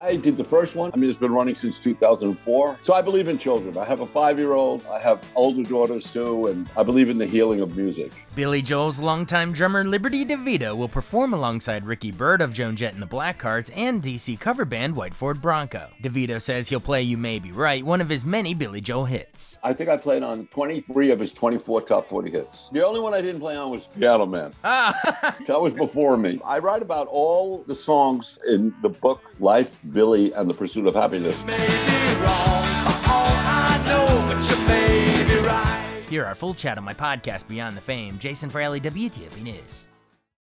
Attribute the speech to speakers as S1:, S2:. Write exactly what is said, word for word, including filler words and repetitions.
S1: I did the first one. I mean, it's been running since two thousand four. So I believe in children. I have a five-year-old. I have older daughters too, and I believe in the healing of music.
S2: Billy Joel's longtime drummer Liberty DeVito will perform alongside Ricky Byrd of Joan Jett and the Blackhearts and D C cover band White Ford Bronco. DeVito says he'll play You May Be Right, one of his many Billy Joel hits.
S1: I think I played on twenty-three of his twenty-four top forty hits. The only one I didn't play on was Piano Man.
S2: Ah.
S1: That was before me. I write about all the songs in the book Life, Billy, and the Pursuit of Happiness.
S2: Hear our full chat on my podcast Beyond the Fame. Jason Fraley, W T O P News.